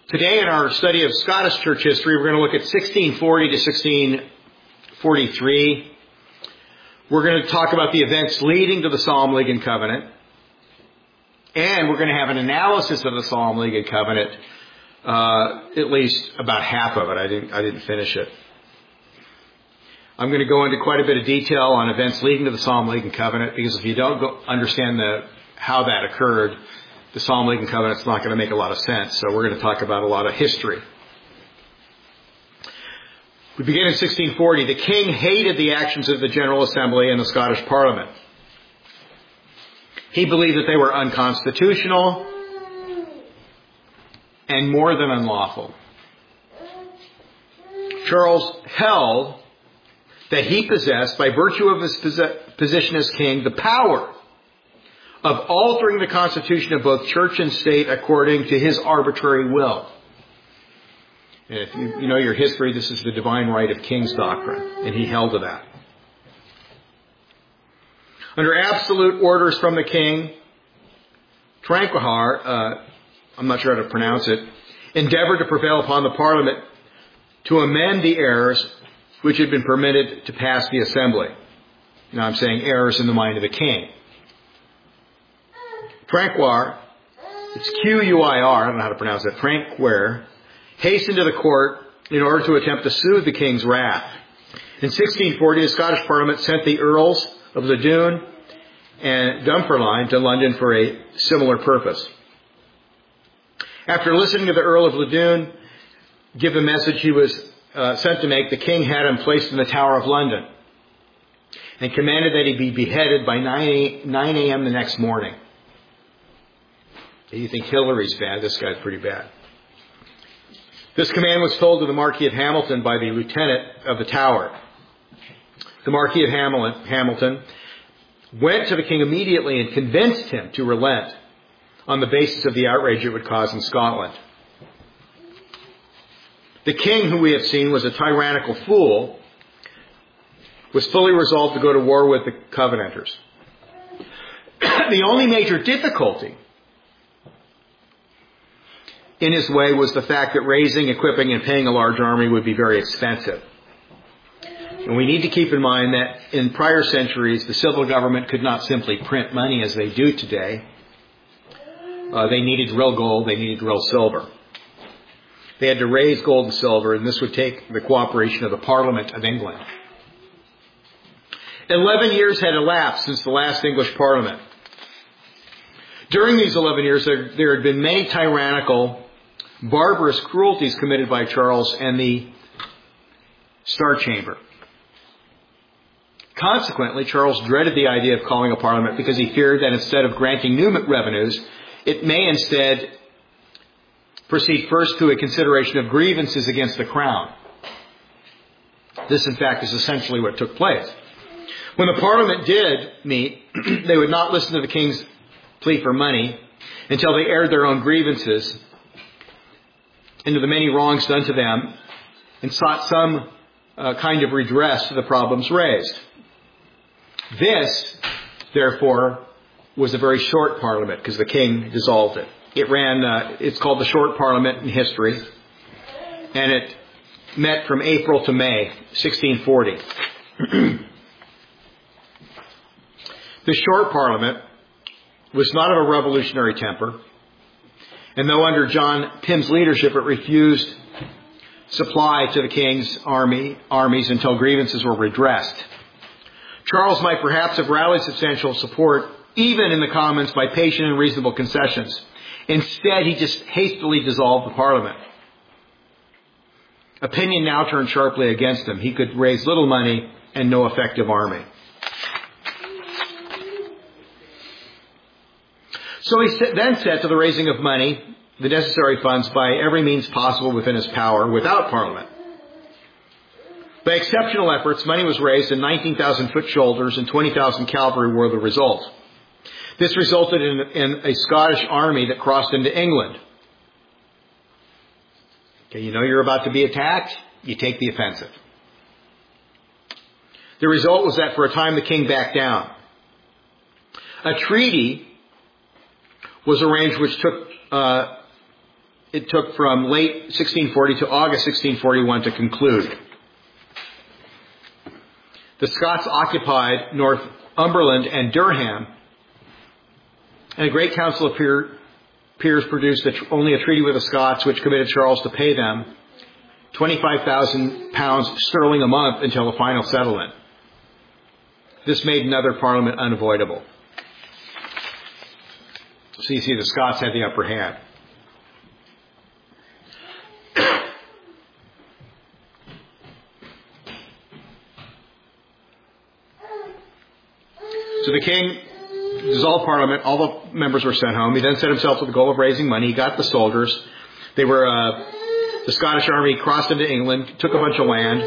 Today in our study of Scottish church history, we're going to look at 1640 to 1643. We're going to talk about the events leading to the Solemn League and Covenant. And we're going to have an analysis of the Solemn League and Covenant, at least about half of it. I didn't finish it. I'm going to go into quite a bit of detail on events leading to the Solemn League and Covenant, because if you don't understand how that occurred, the Solemn League and Covenant is not going to make a lot of sense. So we're going to talk about a lot of history. We begin in 1640. The king hated the actions of the General Assembly and the Scottish Parliament. He believed that they were unconstitutional and more than unlawful. Charles held that he possessed, by virtue of his position as king, the power of altering the constitution of both church and state according to his arbitrary will. And if you know your history, this is the divine right of kings doctrine, and he held to that. Under absolute orders from the king, Tranquillart, I'm not sure how to pronounce it, endeavored to prevail upon the Parliament to amend the errors which had been permitted to pass the assembly. Now I'm saying errors in the mind of the king. Tranquillart, it's Q-U-I-R, I don't know how to pronounce that, Tranquillart, hastened to the court in order to attempt to soothe the king's wrath. In 1640, the Scottish Parliament sent the Earls of Loudoun and Dunfermline to London for a similar purpose. After listening to the Earl of Loudoun give the message he was sent to make, the king had him placed in the Tower of London and commanded that he be beheaded by 9 a.m. the next morning. You think Hillary's bad? This guy's pretty bad. This command was told to the Marquis of Hamilton by the lieutenant of the Tower. The Marquis of Hamilton went to the king immediately and convinced him to relent on the basis of the outrage it would cause in Scotland. The king, who we have seen was a tyrannical fool, was fully resolved to go to war with the Covenanters. The only major difficulty in his way was the fact that raising, equipping, and paying a large army would be very expensive. And we need to keep in mind that in prior centuries, the civil government could not simply print money as they do today. They needed real gold, they needed real silver. They had to raise gold and silver, and this would take the cooperation of the Parliament of England. 11 years had elapsed since the last English Parliament. During these 11 years, there had been many tyrannical, barbarous cruelties committed by Charles and the Star Chamber. Consequently, Charles dreaded the idea of calling a parliament because he feared that instead of granting new revenues, it may instead proceed first to a consideration of grievances against the crown. This, in fact, is essentially what took place. When the parliament did meet, they would not listen to the king's plea for money until they aired their own grievances into the many wrongs done to them and sought some kind of redress to the problems raised. This, therefore, was a very short parliament because the king dissolved it. It's called the Short Parliament in history, and it met from April to May, 1640. The Short Parliament was not of a revolutionary temper, and though under John Pym's leadership it refused supply to the king's armies until grievances were redressed, Charles might perhaps have rallied substantial support even in the Commons by patient and reasonable concessions. Instead, he just hastily dissolved the Parliament. Opinion now turned sharply against him. He could raise little money and no effective army. So he then set to the raising of money, the necessary funds, by every means possible within his power, without Parliament. By exceptional efforts, money was raised and 19,000 foot soldiers and 20,000 cavalry were the result. This resulted in a Scottish army that crossed into England. Okay, you know you're about to be attacked, you take the offensive. The result was that for a time the king backed down. A treaty was arranged which took it took from late 1640 to August 1641 to conclude. The Scots occupied Northumberland and Durham, and a great council of peers produced only a treaty with the Scots, which committed Charles to pay them £25,000 sterling a month until the final settlement. This made another parliament unavoidable. So you see, the Scots had the upper hand. So the king dissolved Parliament. All the members were sent home. He then set himself to the goal of raising money. He got the soldiers. They were the Scottish army crossed into England, took a bunch of land.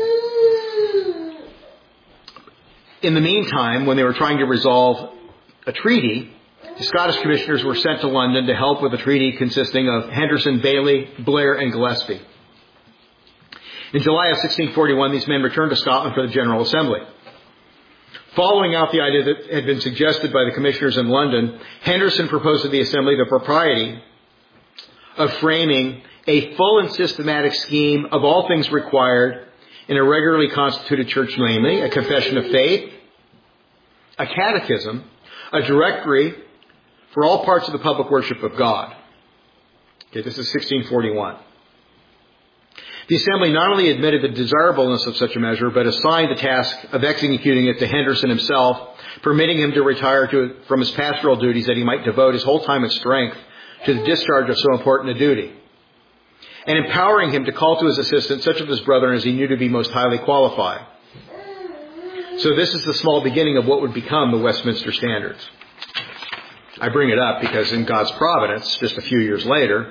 In the meantime, when they were trying to resolve a treaty, the Scottish commissioners were sent to London to help with a treaty consisting of Henderson, Bailey, Blair, and Gillespie. In July of 1641, these men returned to Scotland for the General Assembly. Following out the idea that had been suggested by the commissioners in London, Henderson proposed to the Assembly the propriety of framing a full and systematic scheme of all things required in a regularly constituted church, namely a confession of faith, a catechism, a directory for all parts of the public worship of God. Okay, this is 1641. The Assembly not only admitted the desirableness of such a measure, but assigned the task of executing it to Henderson himself, permitting him to retire from his pastoral duties that he might devote his whole time and strength to the discharge of so important a duty, and empowering him to call to his assistance such of his brethren as he knew to be most highly qualified. So this is the small beginning of what would become the Westminster Standards. I bring it up because in God's providence, just a few years later,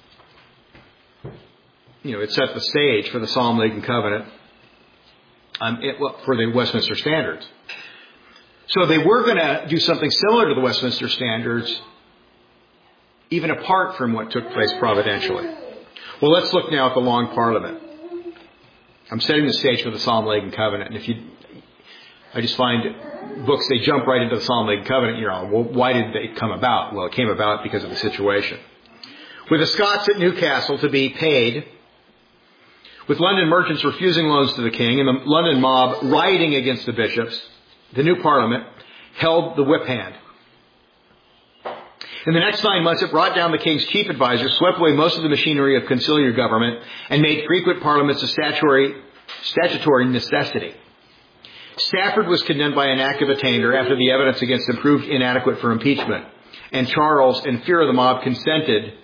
it set the stage for the Solemn League and Covenant, for the Westminster Standards. So they were going to do something similar to the Westminster Standards, even apart from what took place providentially. Well, let's look now at the Long Parliament. I'm setting the stage for the Solemn League and Covenant. And I just find books, they jump right into the Solemn League and Covenant. Well, why did they come about? Well, it came about because of the situation. With the Scots at Newcastle to be paid, with London merchants refusing loans to the king, and the London mob rioting against the bishops, the new Parliament held the whip hand. In the next 9 months, it brought down the king's chief advisors, swept away most of the machinery of conciliar government, and made frequent parliaments a statutory necessity. Stafford was condemned by an act of attainder after the evidence against him proved inadequate for impeachment, and Charles, in fear of the mob, consented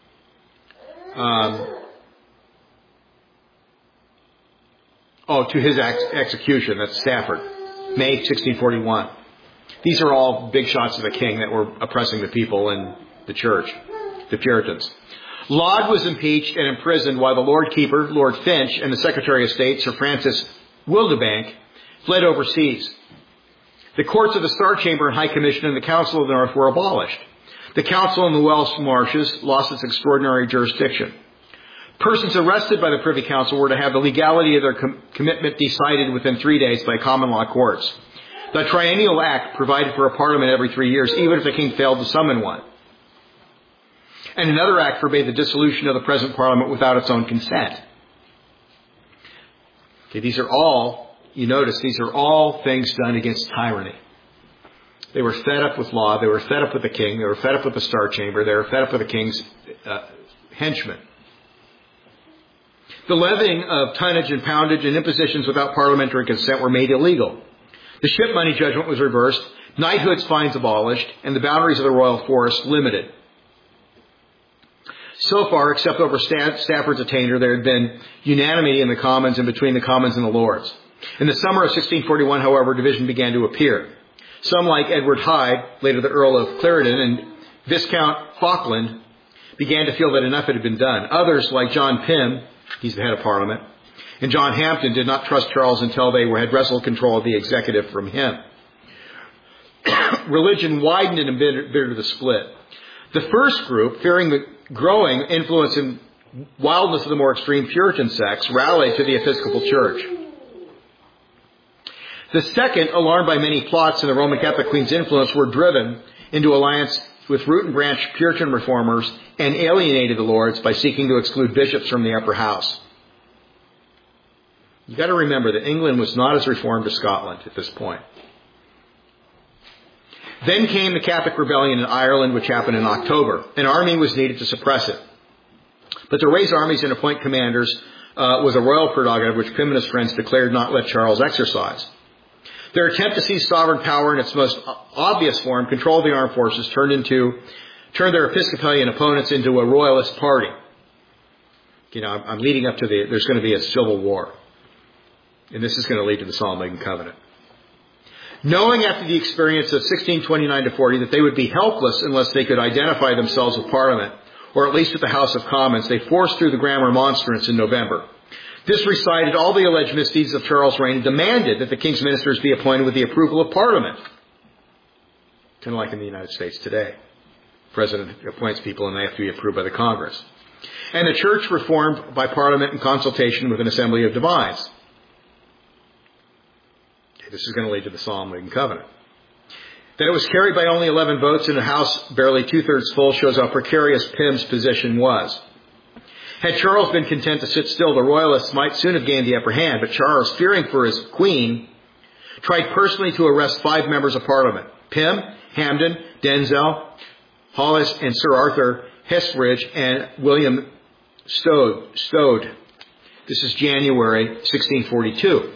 to his execution. That's Stafford, May 1641. These are all big shots of the king that were oppressing the people in the church, the Puritans. Laud was impeached and imprisoned while the Lord Keeper, Lord Finch, and the Secretary of State, Sir Francis Wildebank, fled overseas. The courts of the Star Chamber and High Commission and the Council of the North were abolished. The Council in the Welsh Marshes lost its extraordinary jurisdiction. Persons arrested by the Privy Council were to have the legality of their commitment decided within 3 days by common law courts. The Triennial Act provided for a parliament every 3 years, even if the king failed to summon one. And another act forbade the dissolution of the present parliament without its own consent. Okay, these are all things done against tyranny. They were fed up with law. They were fed up with the king. They were fed up with the Star Chamber. They were fed up with the king's henchmen. The levying of tonnage and poundage and impositions without parliamentary consent were made illegal. The ship money judgment was reversed, knighthood's fines abolished, and the boundaries of the royal forest limited. So far, except over Stafford's attainder, there had been unanimity in the Commons and between the Commons and the Lords. In the summer of 1641, however, division began to appear. Some, like Edward Hyde, later the Earl of Clarendon, and Viscount Falkland, began to feel that enough had been done. Others, like John Pym, he's the head of Parliament, and John Hampden, did not trust Charles until they had wrestled control of the executive from him. Religion widened and embittered the split. The first group, fearing the growing influence and wildness of the more extreme Puritan sects, rallied to the Episcopal Church. The second, alarmed by many plots and the Roman Catholic Queen's influence, were driven into alliance with root and branch Puritan reformers and alienated the Lords by seeking to exclude bishops from the upper house. You've got to remember that England was not as reformed as Scotland at this point. Then came the Catholic rebellion in Ireland, which happened in October. An army was needed to suppress it. But to raise armies and appoint commanders was a royal prerogative which Pym and his friends declared not let Charles exercise. Their attempt to seize sovereign power in its most obvious form, control the armed forces, turned their Episcopalian opponents into a royalist party. I'm leading up to there's going to be a civil war. And this is going to lead to the Solemn League and Covenant. Knowing after the experience of 1629 to 40 that they would be helpless unless they could identify themselves with Parliament, or at least with the House of Commons, they forced through the Grand Remonstrance in November. This recited all the alleged misdeeds of Charles' reign and demanded that the king's ministers be appointed with the approval of Parliament. Kind of like in the United States today. The President appoints people and they have to be approved by the Congress. And the church reformed by Parliament in consultation with an assembly of divines. This is going to lead to the Solemn League and Covenant. That it was carried by only 11 votes in a House barely two-thirds full shows how precarious Pym's position was. Had Charles been content to sit still, the Royalists might soon have gained the upper hand, but Charles, fearing for his queen, tried personally to arrest 5 members of Parliament: Pym, Hampden, Denzel, Hollis, and Sir Arthur Hestridge, and William Stode. This is January 1642.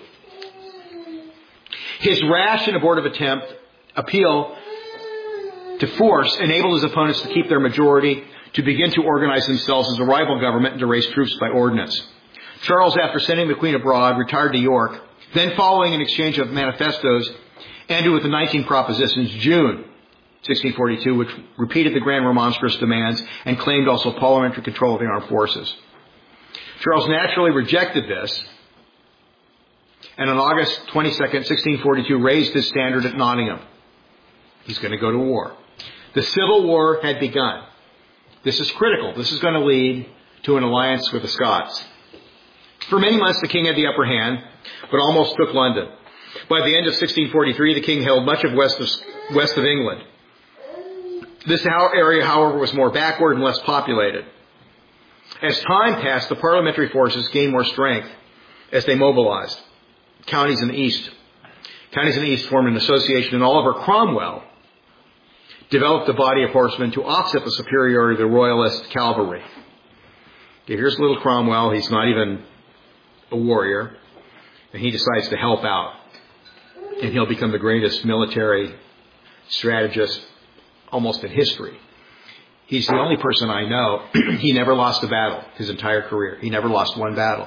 His rash and abortive appeal to force enabled his opponents to keep their majority, to begin to organize themselves as a rival government and to raise troops by ordinance. Charles, after sending the Queen abroad, retired to York. Then, following an exchange of manifestos, ended with the 19 Propositions, June 1642, which repeated the Grand Remonstrance demands and claimed also parliamentary control of the armed forces. Charles naturally rejected this, and on August 22nd, 1642, raised his standard at Nottingham. He's going to go to war. The Civil War had begun. This is critical. This is going to lead to an alliance with the Scots. For many months, the king had the upper hand, but almost took London. By the end of 1643, the king held much of west of England. This area, however, was more backward and less populated. As time passed, the parliamentary forces gained more strength as they mobilized. Counties in the East formed an association, and Oliver Cromwell developed a body of horsemen to offset the superiority of the royalist cavalry. Okay, here's little Cromwell. He's not even a warrior, and he decides to help out. And he'll become the greatest military strategist almost in history. He's the only person I know. He never lost a battle his entire career. He never lost one battle.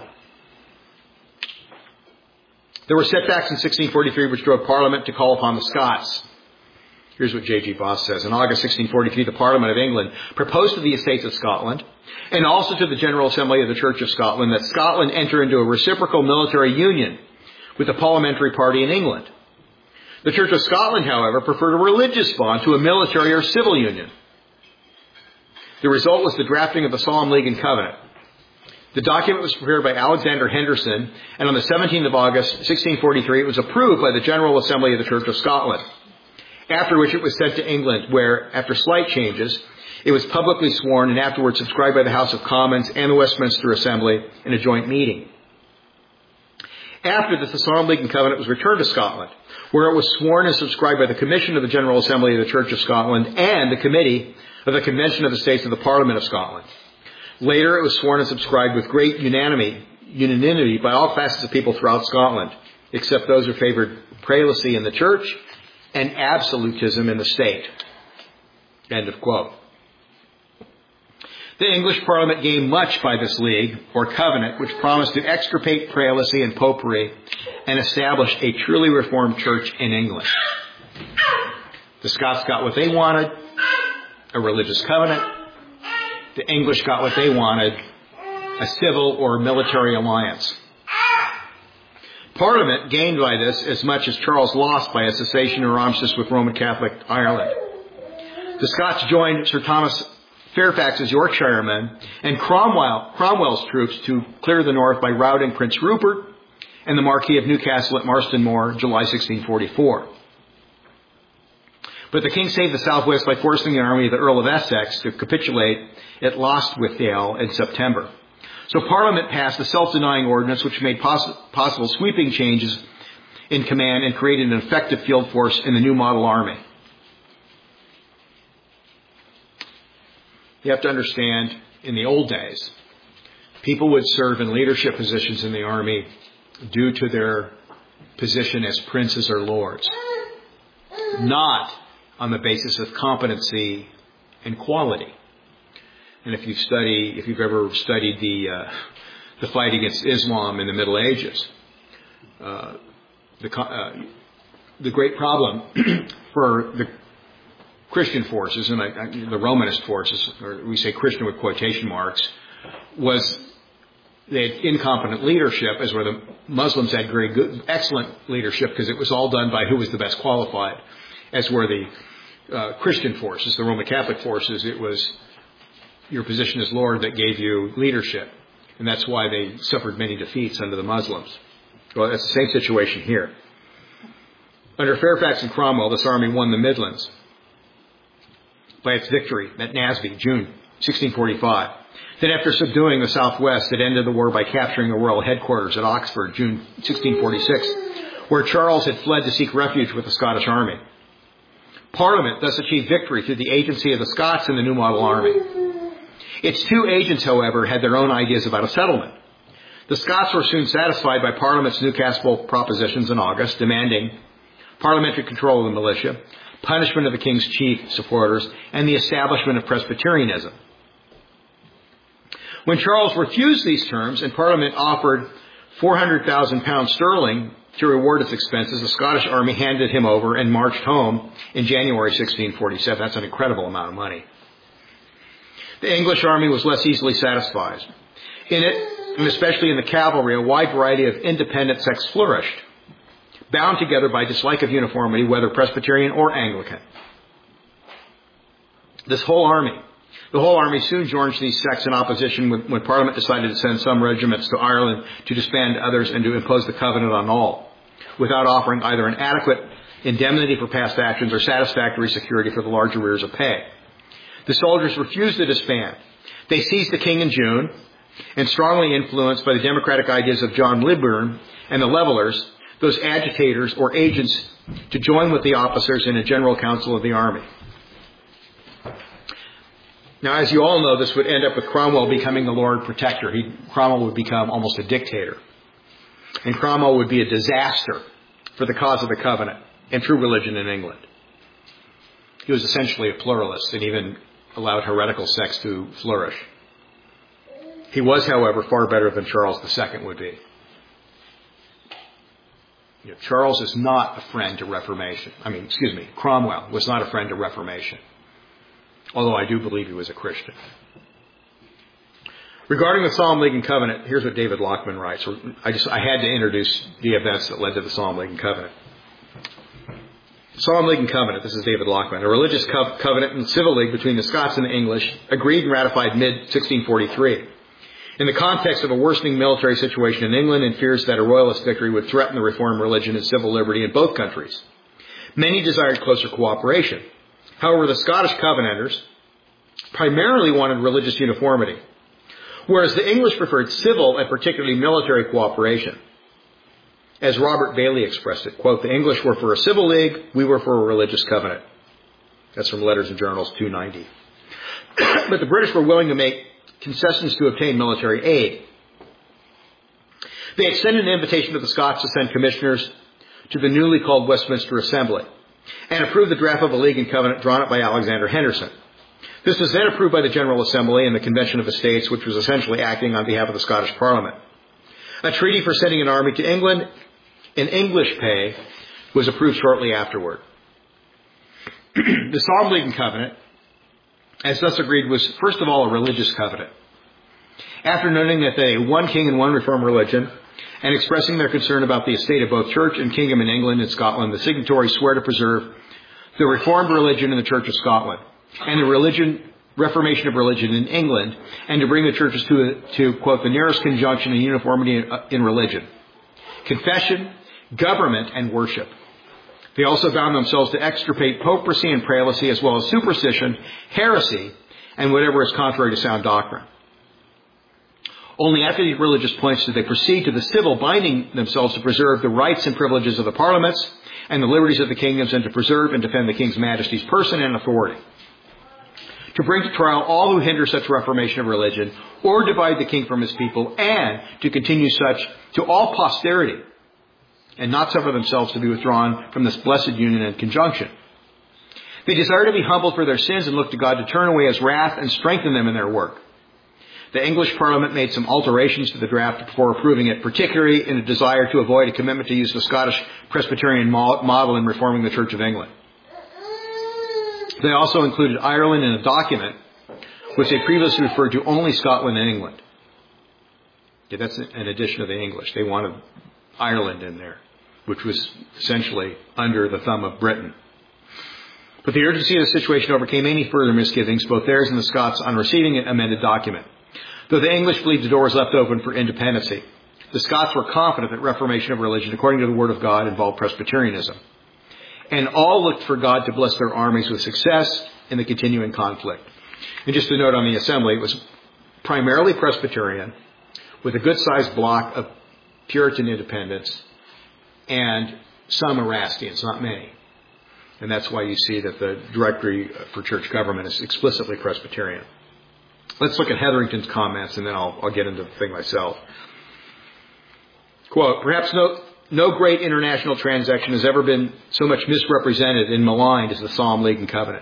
There were setbacks in 1643 which drove Parliament to call upon the Scots. Here's what J.G. Voss says. In August 1643, the Parliament of England proposed to the Estates of Scotland and also to the General Assembly of the Church of Scotland that Scotland enter into a reciprocal military union with the parliamentary party in England. The Church of Scotland, however, preferred a religious bond to a military or civil union. The result was the drafting of the Solemn League and Covenant. The document was prepared by Alexander Henderson, and on the 17th of August, 1643, it was approved by the General Assembly of the Church of Scotland, after which it was sent to England, where, after slight changes, it was publicly sworn and afterwards subscribed by the House of Commons and the Westminster Assembly in a joint meeting. After this, the Solemn League and Covenant was returned to Scotland, where it was sworn and subscribed by the Commission of the General Assembly of the Church of Scotland and the Committee of the Convention of the States of the Parliament of Scotland. Later, it was sworn and subscribed with great unanimity by all classes of people throughout Scotland, except those who favored prelacy in the church and absolutism in the state. End of quote. The English Parliament gained much by this league, or covenant, which promised to extirpate prelacy and popery and establish a truly reformed church in England. The Scots got what they wanted, a religious covenant. The English got what they wanted, a civil or military alliance. Parliament gained by this as much as Charles lost by a cessation or armistice with Roman Catholic Ireland. The Scots joined Sir Thomas Fairfax's Yorkshiremen and Cromwell's troops to clear the north by routing Prince Rupert and the Marquis of Newcastle at Marston Moor, July 1644. But the king saved the southwest by forcing the army of the Earl of Essex to capitulate at Lostwithiel in September. So Parliament passed a self-denying ordinance which made possible sweeping changes in command and created an effective field force in the new model army. You have to understand, in the old days, people would serve in leadership positions in the army due to their position as princes or lords, not on the basis of competency and quality. And if you've ever studied the fight against Islam in the Middle Ages, the great problem for the Christian forces and the Romanist forces, or we say Christian with quotation marks, was they had incompetent leadership, as where the Muslims had very good, excellent leadership because it was all done by who was the best qualified. As were the Christian forces, the Roman Catholic forces, it was your position as Lord that gave you leadership. And that's why they suffered many defeats under the Muslims. Well, that's the same situation here. Under Fairfax and Cromwell, this army won the Midlands by its victory at Naseby, June 1645. Then after subduing the southwest, it ended the war by capturing the royal headquarters at Oxford, June 1646, where Charles had fled to seek refuge with the Scottish army. Parliament thus achieved victory through the agency of the Scots and the new model army. Its two agents, however, had their own ideas about a settlement. The Scots were soon satisfied by Parliament's Newcastle propositions in August, demanding parliamentary control of the militia, punishment of the king's chief supporters, and the establishment of Presbyterianism. When Charles refused these terms and Parliament offered £400,000 sterling to reward its expenses, the Scottish army handed him over and marched home in January 1647. That's an incredible amount of money. The English army was less easily satisfied. In it, and especially in the cavalry, a wide variety of independent sects flourished, bound together by dislike of uniformity, whether Presbyterian or Anglican. The whole army soon joined these sects in opposition when Parliament decided to send some regiments to Ireland to disband others and to impose the covenant on all, without offering either an adequate indemnity for past actions or satisfactory security for the large arrears of pay. The soldiers refused to disband. They seized the king in June, and strongly influenced by the democratic ideas of John Liburn and the Levellers, those agitators or agents to join with the officers in a general council of the army. Now, as you all know, this would end up with Cromwell becoming the Lord Protector. Cromwell would become almost a dictator. And Cromwell would be a disaster for the cause of the covenant and true religion in England. He was essentially a pluralist and even allowed heretical sects to flourish. He was, however, far better than Charles II would be. Charles is not a friend to Reformation. Cromwell was not a friend to Reformation. Although I do believe he was a Christian. Regarding the Solemn League and Covenant, here's what David Lockman writes. I had to introduce the events that led to the Solemn League and Covenant. Solemn League and Covenant, this is David Lockman, a religious covenant and civil league between the Scots and the English, agreed and ratified mid-1643. In the context of a worsening military situation in England and fears that a royalist victory would threaten the reformed religion and civil liberty in both countries, many desired closer cooperation. However, the Scottish Covenanters primarily wanted religious uniformity, whereas the English preferred civil and particularly military cooperation. As Robert Bailey expressed it, quote, "The English were for a civil league, we were for a religious covenant." That's from Letters and Journals 290. But the British were willing to make concessions to obtain military aid. They extended an invitation to the Scots to send commissioners to the newly called Westminster Assembly and approved the draft of a league and covenant drawn up by Alexander Henderson. This was then approved by the General Assembly and the Convention of Estates, which was essentially acting on behalf of the Scottish Parliament. A treaty for sending an army to England in English pay was approved shortly afterward. The Solemn League and Covenant, as thus agreed, was first of all a religious covenant. After noting that they had one king and one reformed religion, and expressing their concern about the estate of both church and kingdom in England and Scotland, the signatories swear to preserve the reformed religion in the Church of Scotland and the reformation of religion in England, and to bring the churches to quote, "the nearest conjunction and uniformity in religion, confession, government, and worship." They also bound themselves to extirpate popery and prelacy, as well as superstition, heresy, and whatever is contrary to sound doctrine. Only after these religious points did they proceed to the civil, binding themselves to preserve the rights and privileges of the parliaments and the liberties of the kingdoms, and to preserve and defend the King's Majesty's person and authority. To bring to trial all who hinder such reformation of religion, or divide the king from his people, and to continue such to all posterity, and not suffer themselves to be withdrawn from this blessed union and conjunction. They desire to be humbled for their sins and look to God to turn away his wrath and strengthen them in their work. The English Parliament made some alterations to the draft before approving it, particularly in a desire to avoid a commitment to use the Scottish Presbyterian model in reforming the Church of England. They also included Ireland in a document which they previously referred to only Scotland and England. Okay, that's an addition of the English. They wanted Ireland in there, which was essentially under the thumb of Britain. But the urgency of the situation overcame any further misgivings, both theirs and the Scots, on receiving an amended document. Though the English believed the door was left open for independency, the Scots were confident that reformation of religion, according to the Word of God, involved Presbyterianism. And all looked for God to bless their armies with success in the continuing conflict. And just a note on the assembly, it was primarily Presbyterian, with a good-sized block of Puritan independents, and some Erastians, not many. And that's why you see that the Directory for Church Government is explicitly Presbyterian. Let's look at Hetherington's comments, and then I'll get into the thing myself. Quote, perhaps no great international transaction has ever been so much misrepresented and maligned as the Solemn League and Covenant.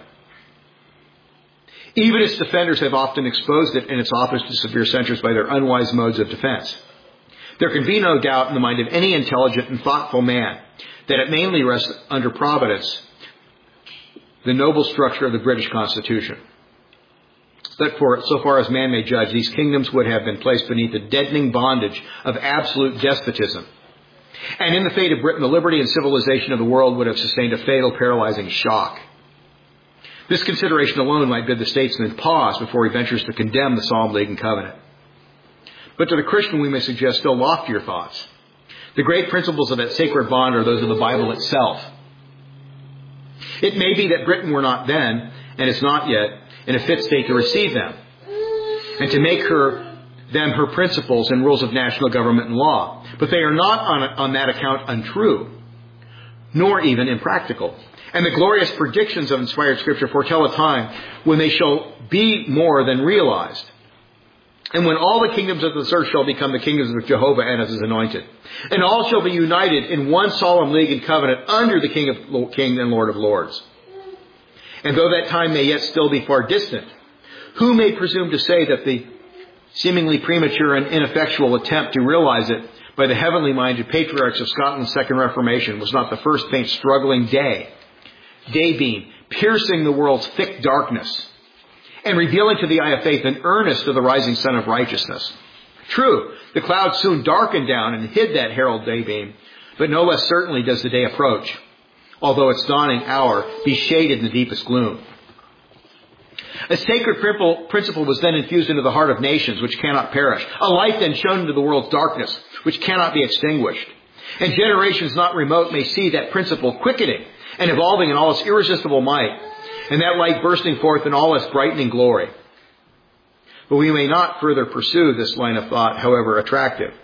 Even its defenders have often exposed it and its authors to severe censures by their unwise modes of defense. There can be no doubt in the mind of any intelligent and thoughtful man that it mainly rests under Providence, the noble structure of the British Constitution. That for so far as man may judge, these kingdoms would have been placed beneath the deadening bondage of absolute despotism. And in the fate of Britain, the liberty and civilization of the world would have sustained a fatal, paralyzing shock. This consideration alone might bid the statesman pause before he ventures to condemn the Solemn League and Covenant. But to the Christian, we may suggest still loftier thoughts. The great principles of that sacred bond are those of the Bible itself. It may be that Britain were not then, and is not yet, in a fit state to receive them, and to make them her principles and rules of national government and law. But they are not on that account untrue, nor even impractical. And the glorious predictions of inspired Scripture foretell a time when they shall be more than realized, and when all the kingdoms of this earth shall become the kingdoms of Jehovah and of his anointed, and all shall be united in one solemn league and covenant under the King and Lord of Lords. And though that time may yet still be far distant, who may presume to say that the seemingly premature and ineffectual attempt to realize it by the heavenly minded patriarchs of Scotland's Second Reformation was not the first faint struggling daybeam, piercing the world's thick darkness, and revealing to the eye of faith an earnest of the rising sun of righteousness? True, the clouds soon darkened down and hid that herald daybeam, but no less certainly does the day approach, although its dawning hour be shaded in the deepest gloom. A sacred principle was then infused into the heart of nations which cannot perish, a light then shone into the world's darkness which cannot be extinguished. And generations not remote may see that principle quickening and evolving in all its irresistible might, and that light bursting forth in all its brightening glory. But we may not further pursue this line of thought, however attractive.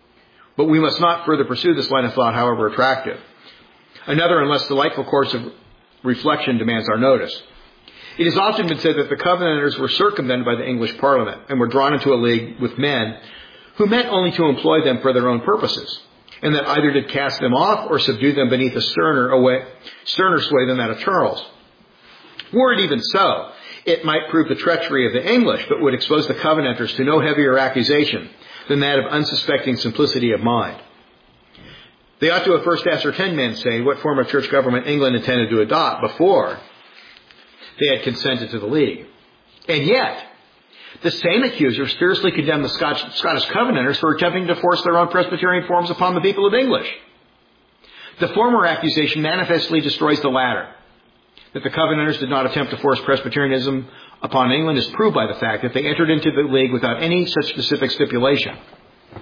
Another and less delightful course of reflection demands our notice. It has often been said that the Covenanters were circumvented by the English Parliament and were drawn into a league with men who meant only to employ them for their own purposes, and that either did cast them off or subdue them beneath a sterner sway than that of Charles. Were it even so, it might prove the treachery of the English, but would expose the Covenanters to no heavier accusation than that of unsuspecting simplicity of mind. They ought to have first ascertained, men say, what form of church government England intended to adopt before they had consented to the League. And yet, the same accusers fiercely condemned the Scottish Covenanters for attempting to force their own Presbyterian forms upon the people of English. The former accusation manifestly destroys the latter. That the Covenanters did not attempt to force Presbyterianism upon England is proved by the fact that they entered into the League without any such specific stipulation.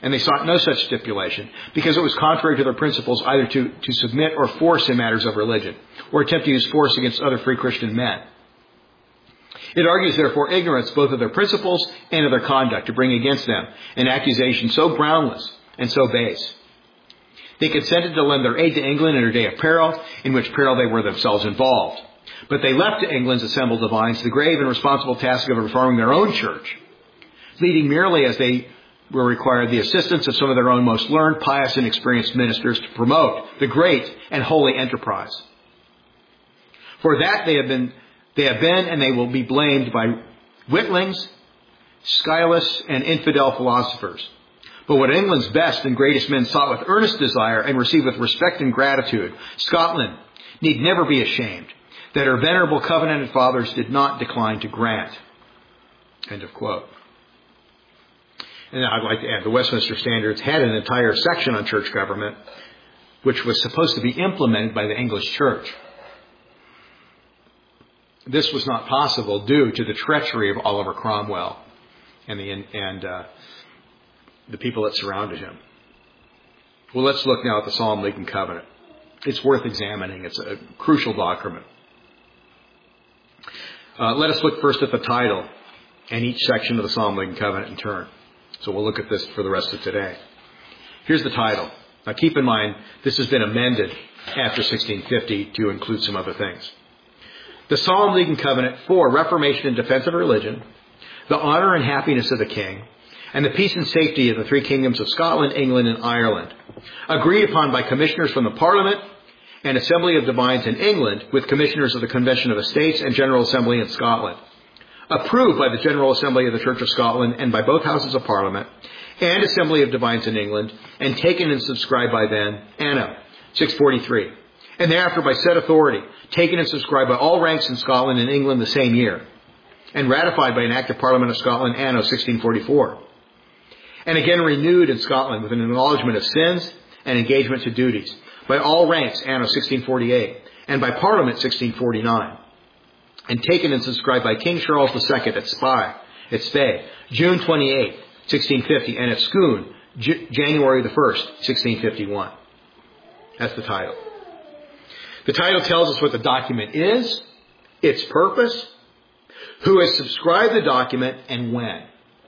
And they sought no such stipulation, because it was contrary to their principles either to submit or force in matters of religion, or attempt to use force against other free Christian men. It argues, therefore, ignorance both of their principles and of their conduct to bring against them an accusation so groundless and so base. They consented to lend their aid to England in her day of peril, in which peril they were themselves involved. But they left to England's assembled divines the grave and responsible task of reforming their own church, leading merely as they were required the assistance of some of their own most learned, pious, and experienced ministers to promote the great and holy enterprise. For that they have been and they will be blamed by witlings, skyless, and infidel philosophers. But what England's best and greatest men sought with earnest desire and received with respect and gratitude, Scotland need never be ashamed that her venerable covenanted fathers did not decline to grant. End of quote. And I'd like to add, the Westminster Standards had an entire section on church government, which was supposed to be implemented by the English church. This was not possible due to the treachery of Oliver Cromwell and the people that surrounded him. Well, let's look now at the Solemn League and Covenant. It's worth examining. It's a crucial document. Let us look first at the title and each section of the Solemn League and Covenant in turn. So we'll look at this for the rest of today. Here's the title. Now keep in mind, this has been amended after 1650 to include some other things. The Solemn League and Covenant for Reformation and Defense of Religion, the honor and happiness of the King, and the peace and safety of the three kingdoms of Scotland, England, and Ireland, agreed upon by commissioners from the Parliament and Assembly of Divines in England, with commissioners of the Convention of Estates and General Assembly in Scotland, approved by the General Assembly of the Church of Scotland and by both Houses of Parliament and Assembly of Divines in England, and taken and subscribed by then, Anno 643, and thereafter by said authority, taken and subscribed by all ranks in Scotland and England the same year, and ratified by an Act of Parliament of Scotland, Anno 1644, and again renewed in Scotland with an acknowledgement of sins and engagement to duties by all ranks, Anno 1648, and by Parliament 1649, and taken and subscribed by King Charles II at Spey, June 28, 1650, and at Scone, January the 1st, 1651. That's the title. The title tells us what the document is, its purpose, who has subscribed the document, and when.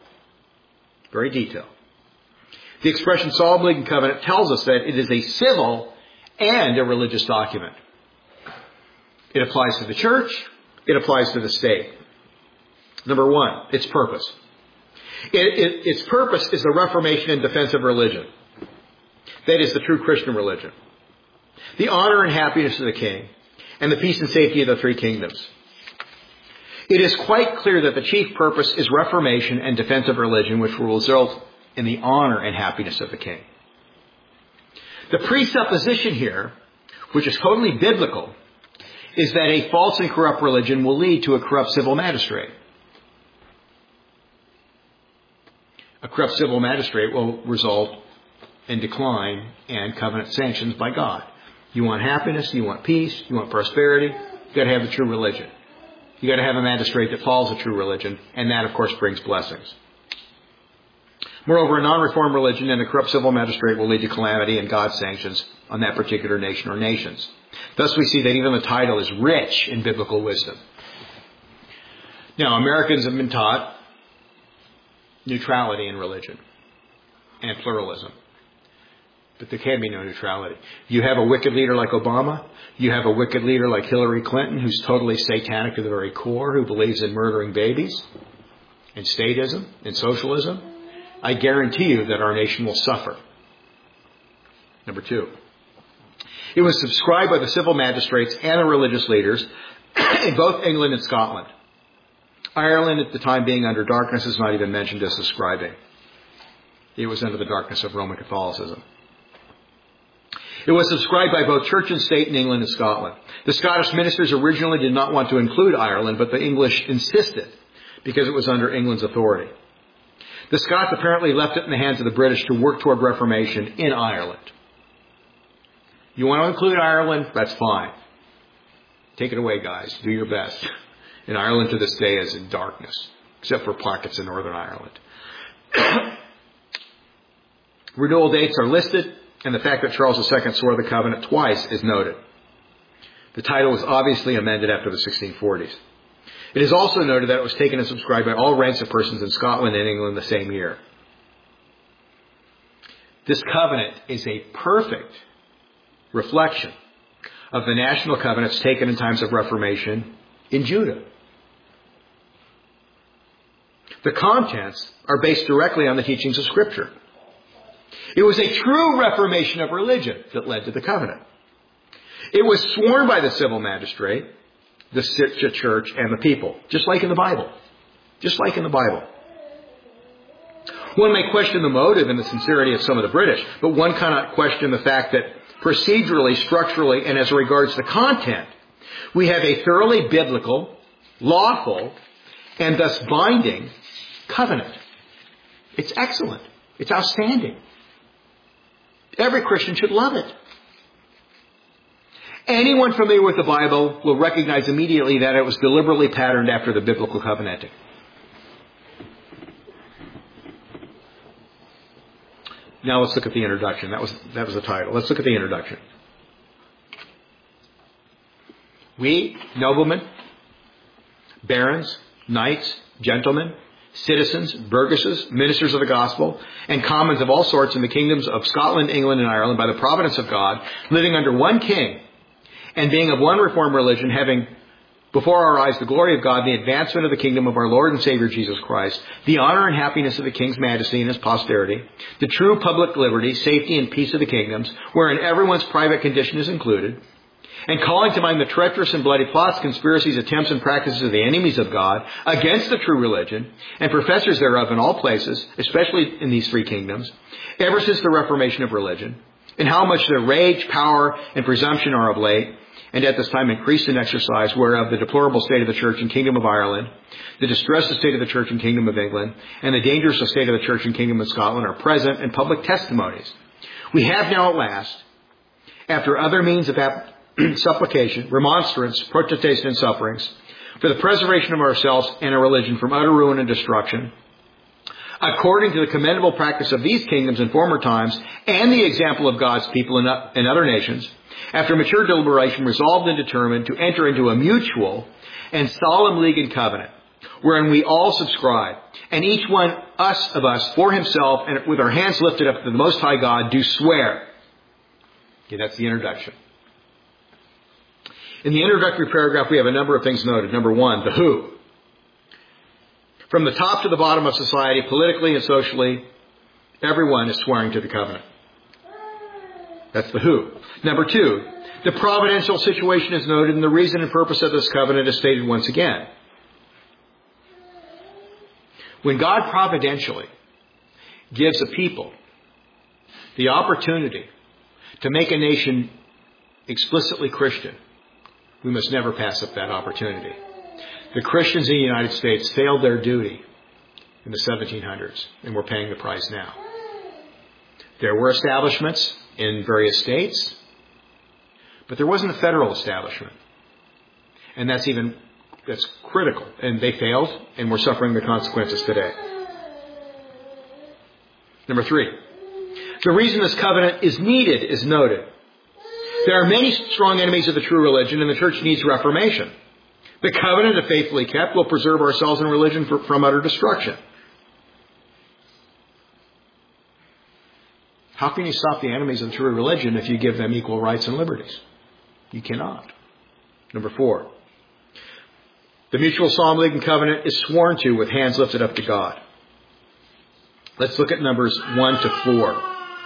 Very detailed. The expression Solemn League and Covenant tells us that it is a civil and a religious document. It applies to the church. It applies to the state. Number one, its purpose. Its purpose is the reformation and defense of religion. That is the true Christian religion. The honor and happiness of the King, and the peace and safety of the three kingdoms. It is quite clear that the chief purpose is reformation and defense of religion, which will result in the honor and happiness of the King. The presupposition here, which is totally biblical, is that a false and corrupt religion will lead to a corrupt civil magistrate. A corrupt civil magistrate will result in decline and covenant sanctions by God. You want happiness, you want peace, you want prosperity, you've got to have the true religion. You've got to have a magistrate that follows the true religion, and that, of course, brings blessings. Moreover, a non-reformed religion and a corrupt civil magistrate will lead to calamity and God's sanctions on that particular nation or nations. Thus, we see that even the title is rich in biblical wisdom. Now, Americans have been taught neutrality in religion and pluralism. But there can be no neutrality. You have a wicked leader like Obama. You have a wicked leader like Hillary Clinton, who's totally satanic to the very core, who believes in murdering babies, in statism, in socialism. I guarantee you that our nation will suffer. Number two, it was subscribed by the civil magistrates and the religious leaders in both England and Scotland. Ireland, at the time being under darkness, is not even mentioned as subscribing. It was under the darkness of Roman Catholicism. It was subscribed by both church and state in England and Scotland. The Scottish ministers originally did not want to include Ireland, but the English insisted because it was under England's authority. The Scots apparently left it in the hands of the British to work toward reformation in Ireland. You want to include Ireland? That's fine. Take it away, guys. Do your best. And Ireland to this day is in darkness, except for pockets in Northern Ireland. Renewal dates are listed, and the fact that Charles II swore the covenant twice is noted. The title was obviously amended after the 1640s. It is also noted that it was taken and subscribed by all ranks of persons in Scotland and England the same year. This covenant is a perfect reflection of the national covenants taken in times of Reformation in Judah. The contents are based directly on the teachings of Scripture. It was a true reformation of religion that led to the covenant. It was sworn by the civil magistrate, the church, and the people, just like in the Bible. Just like in the Bible. One may question the motive and the sincerity of some of the British, but one cannot question the fact that procedurally, structurally, and as regards the content, we have a thoroughly biblical, lawful, and thus binding covenant. It's excellent. It's outstanding. Every Christian should love it. Anyone familiar with the Bible will recognize immediately that it was deliberately patterned after the biblical covenanting. Now let's look at the introduction. That was the title. Let's look at the introduction. We, noblemen, barons, knights, gentlemen, citizens, burgesses, ministers of the gospel, and commons of all sorts in the kingdoms of Scotland, England, and Ireland by the providence of God, living under one king, and being of one reformed religion, having before our eyes the glory of God, the advancement of the kingdom of our Lord and Savior Jesus Christ, the honor and happiness of the King's majesty and his posterity, the true public liberty, safety, and peace of the kingdoms, wherein everyone's private condition is included, and calling to mind the treacherous and bloody plots, conspiracies, attempts, and practices of the enemies of God against the true religion, and professors thereof in all places, especially in these three kingdoms, ever since the reformation of religion, and how much their rage, power, and presumption are of late, and at this time increased in exercise, whereof the deplorable state of the church and kingdom of Ireland, the distressed state of the church and kingdom of England, and the dangerous state of the church and kingdom of Scotland are present and public testimonies. We have now at last, after other means of supplication, remonstrance, protestation, and sufferings, for the preservation of ourselves and our religion from utter ruin and destruction, according to the commendable practice of these kingdoms in former times, and the example of God's people in other nations, after mature deliberation, resolved and determined to enter into a mutual and solemn league and covenant, wherein we all subscribe, and each one of us for himself, and with our hands lifted up to the Most High God, do swear. Okay, that's the introduction. In the introductory paragraph, we have a number of things noted. Number one, the who. From the top to the bottom of society, politically and socially, everyone is swearing to the covenant. That's the who. Number two, the providential situation is noted, and the reason and purpose of this covenant is stated once again. When God providentially gives a people the opportunity to make a nation explicitly Christian, we must never pass up that opportunity. The Christians in the United States failed their duty in the 1700s, and we're paying the price now. There were establishments in various states, but there wasn't a federal establishment. And that's critical. And they failed, and we're suffering the consequences today. Number three, the reason this covenant is needed is noted. There are many strong enemies of the true religion, and the church needs reformation. The covenant, if faithfully kept, will preserve ourselves in religion from utter destruction. How can you stop the enemies of the true religion if you give them equal rights and liberties? You cannot. Number four, the mutual solemn league and covenant is sworn to with hands lifted up to God. Let's look at numbers 1 to 4.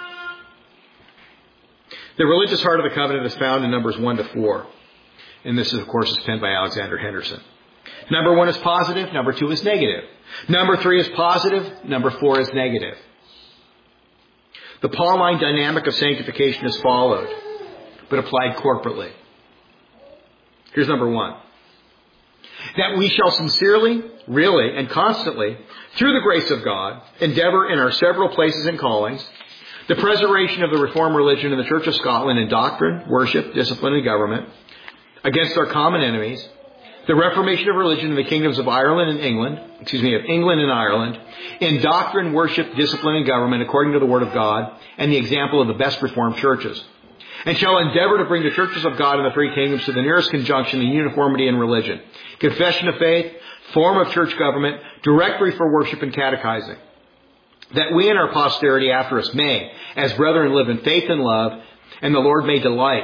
The religious heart of the covenant is found in numbers 1 to 4. And this, of course, is penned by Alexander Henderson. Number 1 is positive. Number 2 is negative. Number 3 is positive. Number 4 is negative. The Pauline dynamic of sanctification is followed, but applied corporately. Here's number 1. That we shall sincerely, really, and constantly, through the grace of God, endeavor in our several places and callings, the preservation of the Reformed religion in the Church of Scotland in doctrine, worship, discipline, and government, against our common enemies, the reformation of religion in the kingdoms of England and Ireland, in doctrine, worship, discipline, and government according to the Word of God and the example of the best Reformed churches, and shall endeavor to bring the churches of God in the three kingdoms to the nearest conjunction and uniformity in religion, confession of faith, form of church government, directory for worship and catechizing, that we and our posterity after us may, as brethren, live in faith and love, and the Lord may delight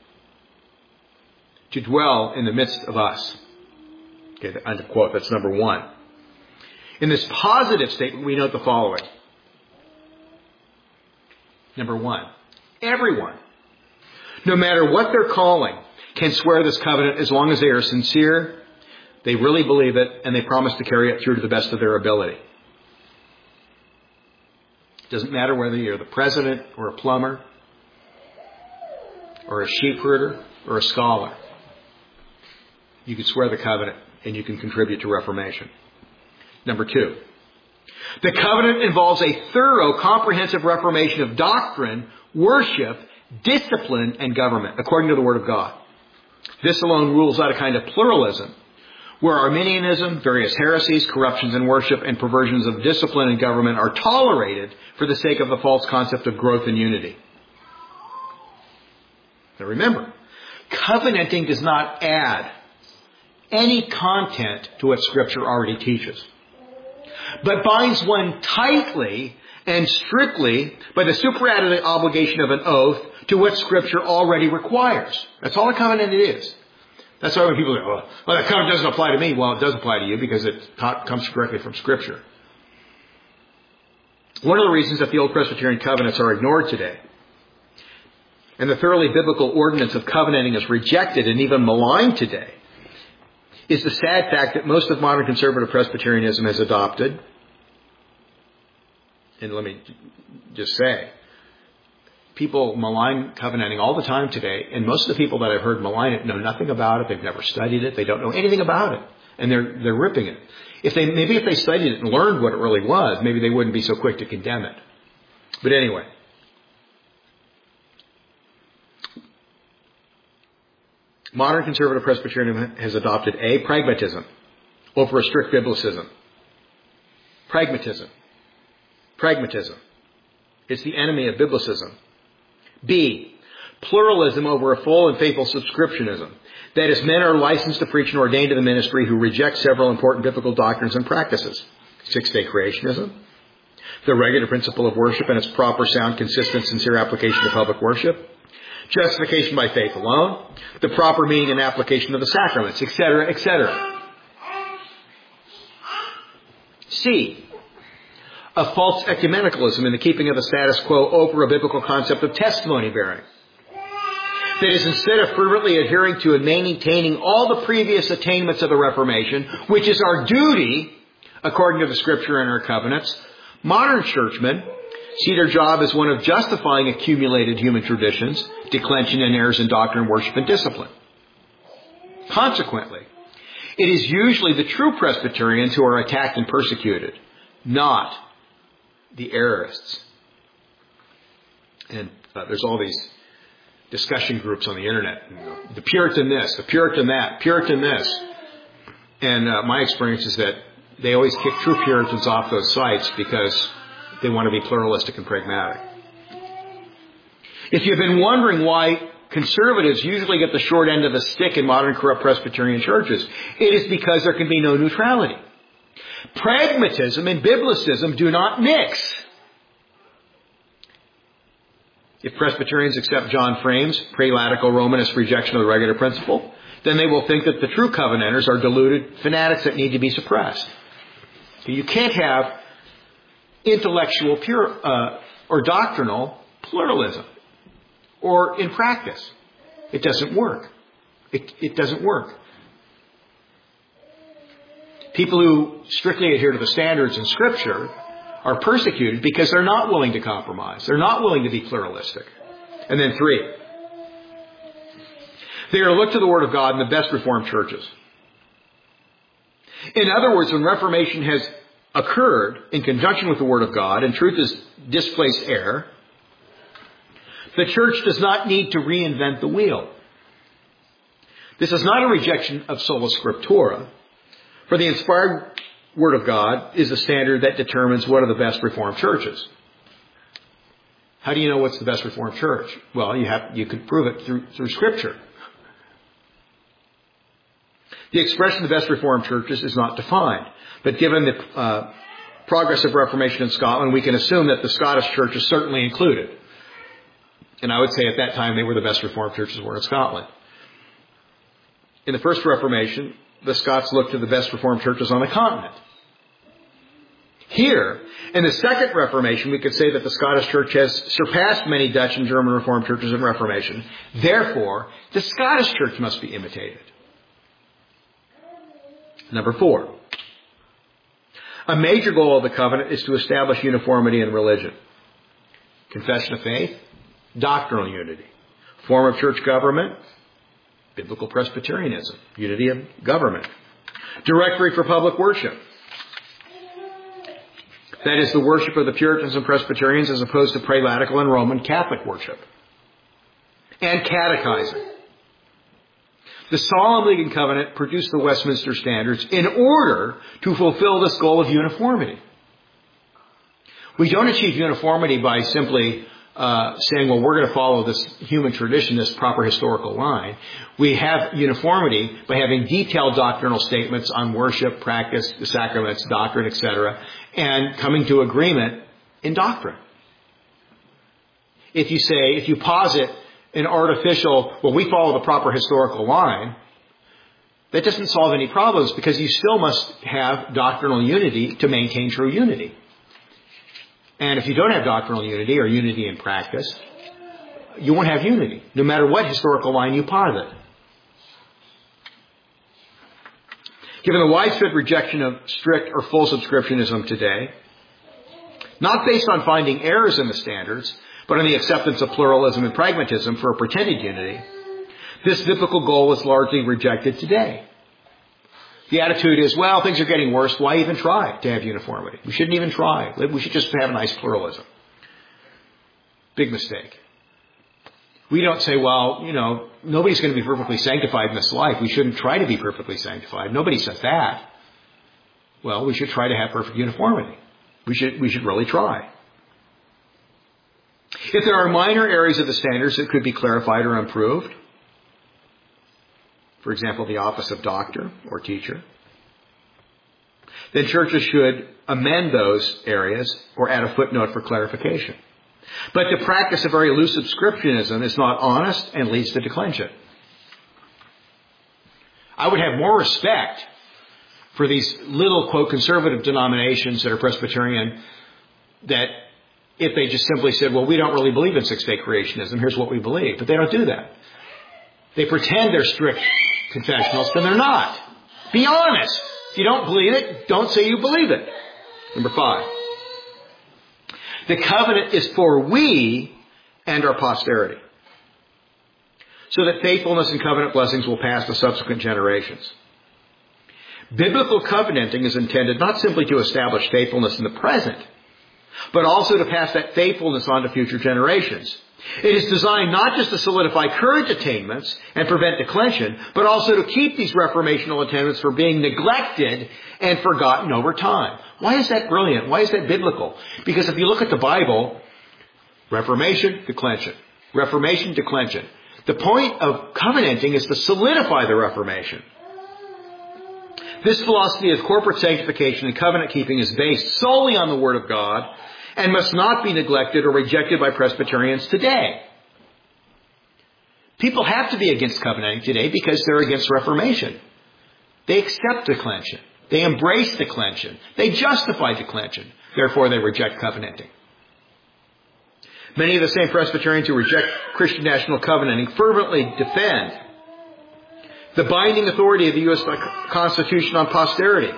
to dwell in the midst of us. Okay, end of quote. That's number one. In this positive statement, we note the following. Number one, everyone, no matter what their calling, can swear this covenant as long as they are sincere, they really believe it, and they promise to carry it through to the best of their ability. It doesn't matter whether you're the president or a plumber or a sheep herder or a scholar. You can swear the covenant and you can contribute to reformation. Number two, the covenant involves a thorough, comprehensive reformation of doctrine, worship, discipline, and government, according to the Word of God. This alone rules out a kind of pluralism, where Arminianism, various heresies, corruptions in worship, and perversions of discipline and government are tolerated for the sake of the false concept of growth and unity. Now remember, covenanting does not add any content to what Scripture already teaches, but binds one tightly and strictly by the superadded obligation of an oath to what Scripture already requires. That's all a covenant is. That's why when people go, well, that covenant doesn't apply to me. Well, it does apply to you because it comes directly from Scripture. One of the reasons that the old Presbyterian covenants are ignored today, and the thoroughly biblical ordinance of covenanting is rejected and even maligned today, is the sad fact that most of modern conservative Presbyterianism has adopted, and let me just say, people malign covenanting all the time today, and most of the people that I've heard malign it know nothing about it. They've never studied it. They don't know anything about it, and they're ripping it. If they studied it and learned what it really was, maybe they wouldn't be so quick to condemn it. But anyway, modern conservative Presbyterianism has adopted A, pragmatism over a strict biblicism. Pragmatism. It's the enemy of biblicism. B, pluralism over a full and faithful subscriptionism. That is, men are licensed to preach and ordained to the ministry who reject several important biblical doctrines and practices. Six-day creationism. The regular principle of worship and its proper, sound, consistent, sincere application to public worship. Justification by faith alone, the proper meaning and application of the sacraments, etc., etc. C, a false ecumenicalism in the keeping of the status quo over a biblical concept of testimony bearing. That is, instead of fervently adhering to and maintaining all the previous attainments of the Reformation, which is our duty according to the Scripture and our covenants, modern churchmen see their job as one of justifying accumulated human traditions, declension and errors in doctrine, worship, and discipline. Consequently, it is usually the true Presbyterians who are attacked and persecuted, not the errorists. And there's all these discussion groups on the internet. The Puritan this, the Puritan that, Puritan this. And my experience is that they always kick true Puritans off those sites because they want to be pluralistic and pragmatic. If you've been wondering why conservatives usually get the short end of the stick in modern corrupt Presbyterian churches, it is because there can be no neutrality. Pragmatism and biblicism do not mix. If Presbyterians accept John Frame's prelatical Romanist rejection of the regular principle, then they will think that the true covenanters are deluded fanatics that need to be suppressed. You can't have intellectual or doctrinal pluralism. Or in practice. It doesn't work. It doesn't work. People who strictly adhere to the standards in Scripture are persecuted because they're not willing to compromise. They're not willing to be pluralistic. And then 3, they are looked to the Word of God in the best Reformed churches. In other words, when Reformation has occurred in conjunction with the Word of God and truth has displaced error, the church does not need to reinvent the wheel. This is not a rejection of sola scriptura, for the inspired Word of God is the standard that determines what are the best Reformed churches. How do you know what's the best Reformed church? Well, you could prove it through Scripture. The expression of the best Reformed churches is not defined, but given the progress of Reformation in Scotland, we can assume that the Scottish church is certainly included. And I would say at that time they were the best Reformed churches were in Scotland. In the First Reformation, the Scots looked to the best Reformed churches on the continent. Here, in the Second Reformation, we could say that the Scottish Church has surpassed many Dutch and German Reformed churches in Reformation. Therefore, the Scottish Church must be imitated. Number 4. A major goal of the covenant is to establish uniformity in religion. Confession of faith, doctrinal unity. Form of church government, biblical Presbyterianism, unity of government. Directory for public worship. That is the worship of the Puritans and Presbyterians as opposed to prelatical and Roman Catholic worship. And catechizing. The Solemn League and Covenant produced the Westminster Standards in order to fulfill this goal of uniformity. We don't achieve uniformity by simply saying, well, we're going to follow this human tradition, this proper historical line. We have uniformity by having detailed doctrinal statements on worship, practice, the sacraments, doctrine, etc., and coming to agreement in doctrine. If you posit an artificial, well, we follow the proper historical line, that doesn't solve any problems because you still must have doctrinal unity to maintain true unity. And if you don't have doctrinal unity or unity in practice, you won't have unity, no matter what historical line you posit. Given the widespread rejection of strict or full subscriptionism today, not based on finding errors in the standards, but on the acceptance of pluralism and pragmatism for a pretended unity, this biblical goal is largely rejected today. The attitude is, well, things are getting worse. Why even try to have uniformity? We shouldn't even try. We should just have a nice pluralism. Big mistake. We don't say, well, nobody's going to be perfectly sanctified in this life. We shouldn't try to be perfectly sanctified. Nobody says that. Well, we should try to have perfect uniformity. We should really try. If there are minor areas of the standards that could be clarified or improved, for example, the office of doctor or teacher, then churches should amend those areas or add a footnote for clarification. But to practice a very loose subscriptionism is not honest and leads to declension. I would have more respect for these little, quote, conservative denominations that are Presbyterian that if they just simply said, well, we don't really believe in six-day creationism, here's what we believe. But they don't do that. They pretend they're strict confessionalists, and they're not. Be honest. If you don't believe it, don't say you believe it. Number 5. The covenant is for we and our posterity, so that faithfulness and covenant blessings will pass to subsequent generations. Biblical covenanting is intended not simply to establish faithfulness in the present, but also to pass that faithfulness on to future generations. It is designed not just to solidify current attainments and prevent declension, but also to keep these reformational attainments from being neglected and forgotten over time. Why is that brilliant? Why is that biblical? Because if you look at the Bible, Reformation, declension. Reformation, declension. The point of covenanting is to solidify the Reformation. This philosophy of corporate sanctification and covenant keeping is based solely on the Word of God and must not be neglected or rejected by Presbyterians today. People have to be against covenanting today because they're against Reformation. They accept declension. They embrace declension. They justify declension. Therefore, they reject covenanting. Many of the same Presbyterians who reject Christian national covenanting fervently defend the binding authority of the U.S. Constitution on posterity.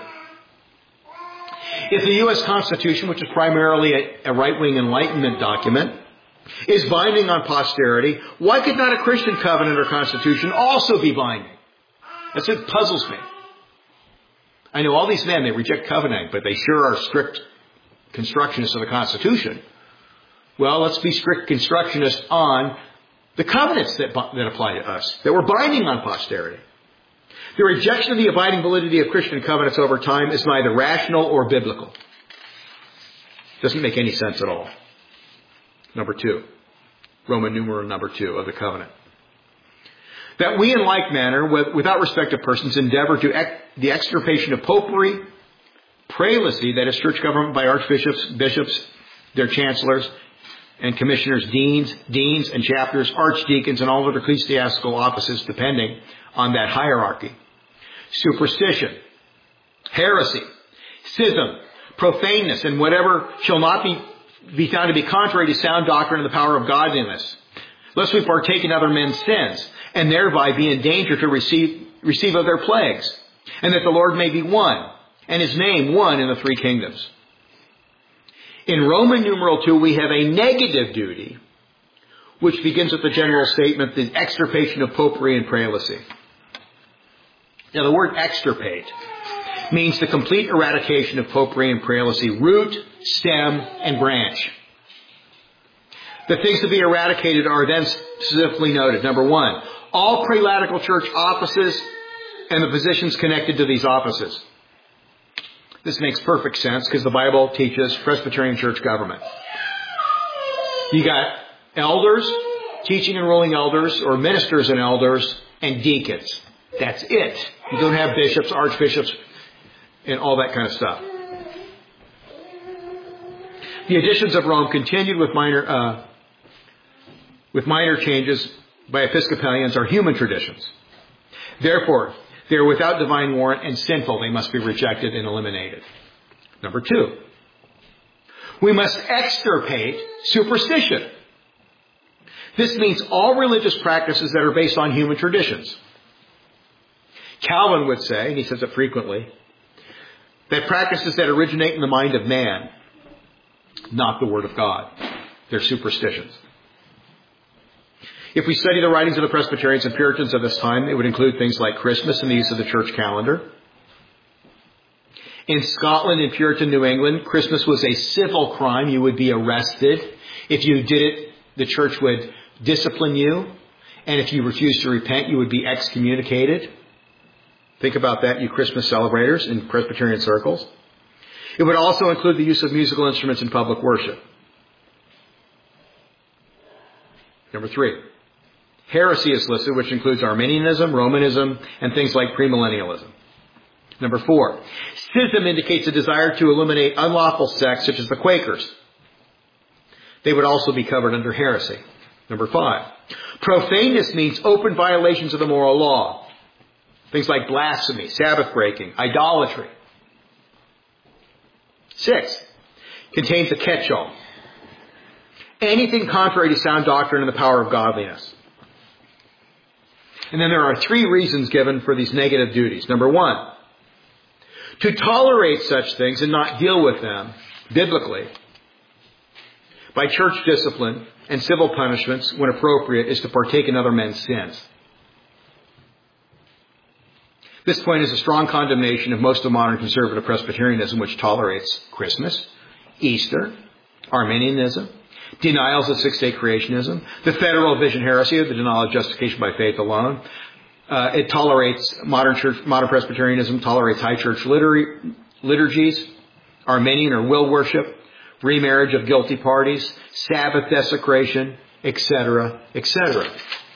If the U.S. Constitution, which is primarily a right-wing Enlightenment document, is binding on posterity, why could not a Christian covenant or constitution also be binding? That's what puzzles me. I know all these men, they reject covenanting, but they sure are strict constructionists of the Constitution. Well, let's be strict constructionists on the covenants that apply to us, that were binding on posterity. The rejection of the abiding validity of Christian covenants over time is neither rational or biblical. Doesn't make any sense at all. Number 2. Roman numeral number 2 of the covenant. That we in like manner, without respect of persons, endeavor to the extirpation of popery, prelacy, that is church government by archbishops, bishops, their chancellors, and commissioners, deans and chapters, archdeacons, and all other ecclesiastical offices depending on that hierarchy. Superstition, heresy, schism, profaneness, and whatever shall not be found to be contrary to sound doctrine and the power of godliness, lest we partake in other men's sins, and thereby be in danger to receive of their plagues, and that the Lord may be one, and His name one in the three kingdoms. In Roman numeral 2, we have a negative duty, which begins with the general statement, the extirpation of popery and prelacy. Now, the word extirpate means the complete eradication of popery and prelacy, root, stem, and branch. The things to be eradicated are then specifically noted. Number 1, all prelatical church offices and the positions connected to these offices. This makes perfect sense because the Bible teaches Presbyterian church government. You got elders, teaching and ruling elders, or ministers and elders, and deacons. That's it. You don't have bishops, archbishops, and all that kind of stuff. The additions of Rome continued with minor changes by Episcopalians are human traditions. Therefore, they are without divine warrant and sinful. They must be rejected and eliminated. Number 2, we must extirpate superstition. This means all religious practices that are based on human traditions. Calvin would say, and he says it frequently, that practices that originate in the mind of man, not the Word of God. They're superstitions. If we study the writings of the Presbyterians and Puritans of this time, it would include things like Christmas and the use of the church calendar. In Scotland and Puritan New England, Christmas was a civil crime. You would be arrested. If you did it, the church would discipline you. And if you refused to repent, you would be excommunicated. Think about that, you Christmas celebrators in Presbyterian circles. It would also include the use of musical instruments in public worship. Number 3. Heresy is listed, which includes Arminianism, Romanism, and things like premillennialism. Number 4. Schism indicates a desire to eliminate unlawful sects, such as the Quakers. They would also be covered under heresy. Number 5. Profaneness means open violations of the moral law. Things like blasphemy, Sabbath breaking, idolatry. 6. Contains a catch-all. Anything contrary to sound doctrine and the power of godliness. And then there are 3 reasons given for these negative duties. Number 1, to tolerate such things and not deal with them biblically by church discipline and civil punishments when appropriate is to partake in other men's sins. This point is a strong condemnation of most of modern conservative Presbyterianism, which tolerates Christmas, Easter, Arminianism, denials of six-day creationism, the federal vision heresy, the denial of justification by faith alone. It tolerates modern Presbyterianism, tolerates high church liturgies, Arminian or will worship, remarriage of guilty parties, Sabbath desecration, etc., etc.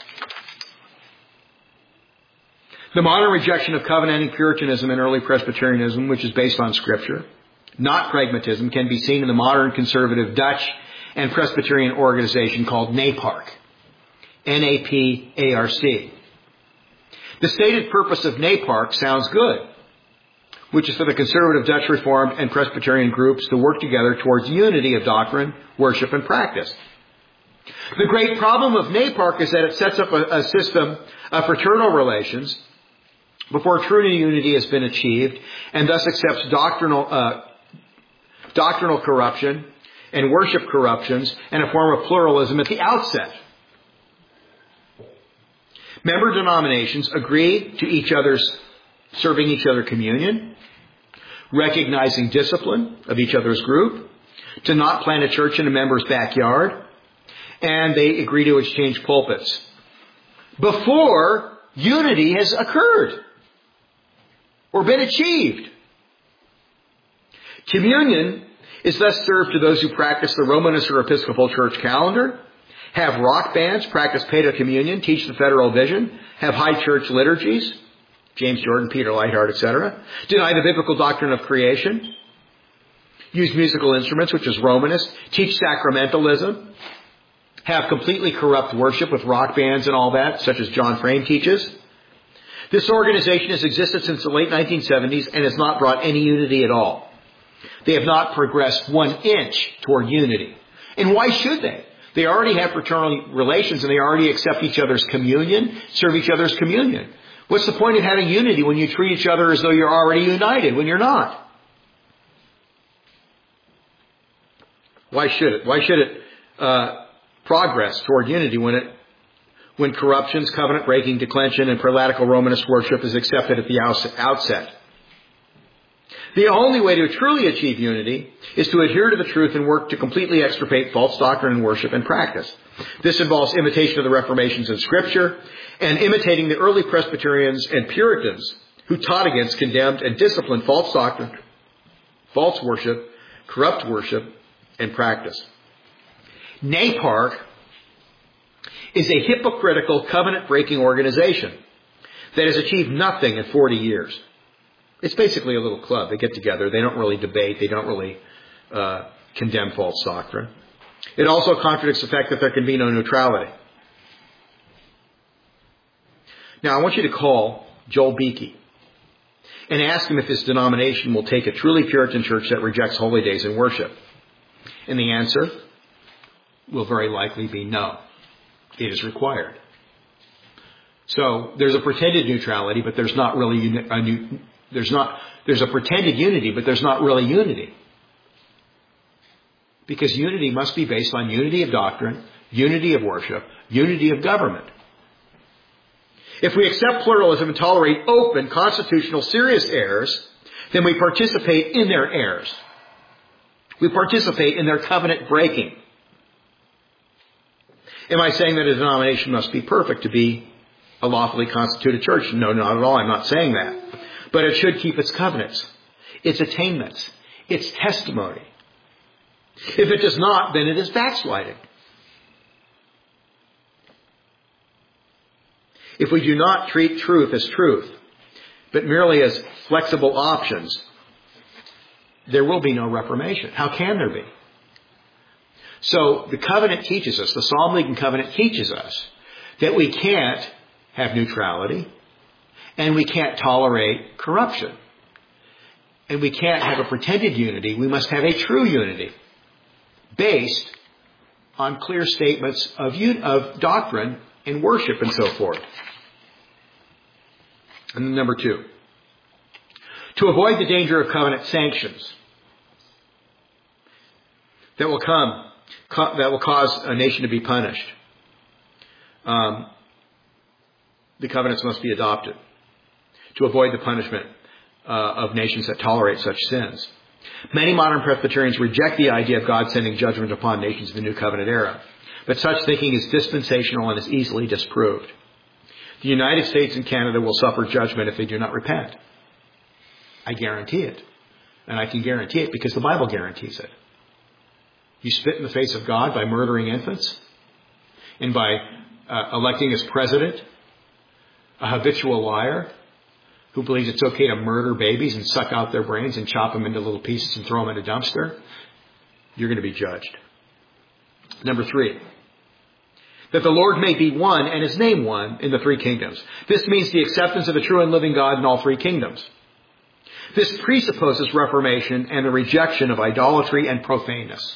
The modern rejection of covenanting Puritanism and early Presbyterianism, which is based on Scripture, not pragmatism, can be seen in the modern conservative Dutch and Presbyterian organization called NAPARC. N-A-P-A-R-C. The stated purpose of NAPARC sounds good, which is for the conservative Dutch Reformed and Presbyterian groups to work together towards unity of doctrine, worship, and practice. The great problem of NAPARC is that it sets up a system of fraternal relations before true unity has been achieved, and thus accepts doctrinal corruption and worship corruptions and a form of pluralism at the outset. Member denominations agree to each other's serving each other communion, recognizing discipline of each other's group, to not plant a church in a member's backyard, and they agree to exchange pulpits before unity has occurred. or been achieved. Communion is thus served to those who practice the Romanist or Episcopal Church calendar, have rock bands, practice paedo-communion, teach the federal vision, have high church liturgies, James Jordan, Peter Leithart, etc., deny the biblical doctrine of creation, use musical instruments, which is Romanist, teach sacramentalism, have completely corrupt worship with rock bands and all that, such as John Frame teaches. This organization has existed since the late 1970s and has not brought any unity at all. They have not progressed 1 inch toward unity. And why should they? They already have fraternal relations and they already accept each other's communion, serve each other's communion. What's the point of having unity when you treat each other as though you're already united when you're not? Why should it? Why should it progress toward unity when corruptions, covenant breaking, declension, and prelatical Romanist worship is accepted at the outset? The only way to truly achieve unity is to adhere to the truth and work to completely extirpate false doctrine and worship and practice. This involves imitation of the Reformations in Scripture and imitating the early Presbyterians and Puritans who taught against, condemned, and disciplined false doctrine, false worship, corrupt worship, and practice. NAPARC is a hypocritical, covenant-breaking organization that has achieved nothing in 40 years. It's basically a little club. They get together. They don't really debate. They don't really condemn false doctrine. It also contradicts the fact that there can be no neutrality. Now, I want you to call Joel Beakey and ask him if his denomination will take a truly Puritan church that rejects holy days and worship. And the answer will very likely be no. It is required. So there's a pretended neutrality, but there's not really there's a pretended unity, but there's not really unity. Because unity must be based on unity of doctrine, unity of worship, unity of government. If we accept pluralism and tolerate open, constitutional, serious errors, then we participate in their errors. We participate in their covenant breaking. Am I saying that a denomination must be perfect to be a lawfully constituted church? No, not at all. I'm not saying that. But it should keep its covenants, its attainments, its testimony. If it does not, then it is backsliding. If we do not treat truth as truth, but merely as flexible options, there will be no reformation. How can there be? So the covenant teaches us, the Psalm League and Covenant teaches us that we can't have neutrality and we can't tolerate corruption. And we can't have a pretended unity. We must have a true unity based on clear statements of doctrine and worship and so forth. And then number 2, to avoid the danger of covenant sanctions that will cause a nation to be punished, the covenants must be adopted to avoid the punishment of nations that tolerate such sins. Many modern Presbyterians reject the idea of God sending judgment upon nations in the New Covenant era, but such thinking is dispensational and is easily disproved. The United States and Canada will suffer judgment if they do not repent. I guarantee it. And I can guarantee it because the Bible guarantees it. You spit in the face of God by murdering infants and by electing as president a habitual liar who believes it's okay to murder babies and suck out their brains and chop them into little pieces and throw them in a dumpster. You're going to be judged. Number 3, that the Lord may be one and His name one in the 3 kingdoms. This means the acceptance of the true and living God in all 3 kingdoms. This presupposes reformation and the rejection of idolatry and profaneness.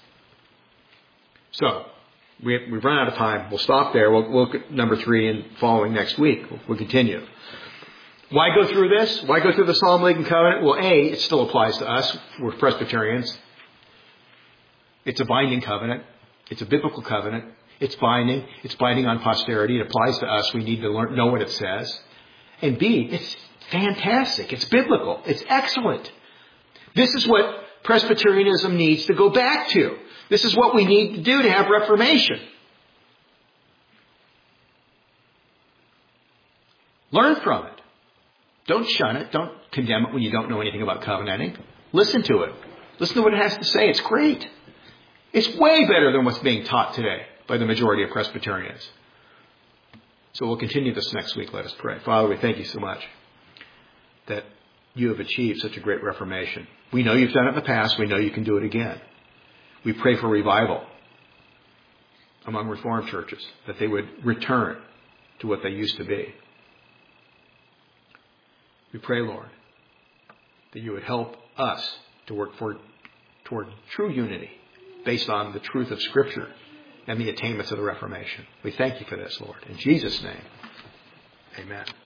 So, we've run out of time. We'll stop there. We'll look at number 3 and following next week. We'll continue. Why go through this? Why go through the Psalm League and Covenant? Well, A, it still applies to us. We're Presbyterians. It's a binding covenant. It's a biblical covenant. It's binding. It's binding on posterity. It applies to us. We need to know what it says. And B, it's fantastic. It's biblical. It's excellent. This is what Presbyterianism needs to go back to. This is what we need to do to have reformation. Learn from it. Don't shun it. Don't condemn it when you don't know anything about covenanting. Listen to it. Listen to what it has to say. It's great. It's way better than what's being taught today by the majority of Presbyterians. So we'll continue this next week. Let us pray. Father, we thank you so much that you have achieved such a great reformation. We know you've done it in the past. We know you can do it again. We pray for revival among Reformed churches, that they would return to what they used to be. We pray, Lord, that you would help us to work toward true unity based on the truth of Scripture and the attainments of the Reformation. We thank you for this, Lord. In Jesus' name, amen.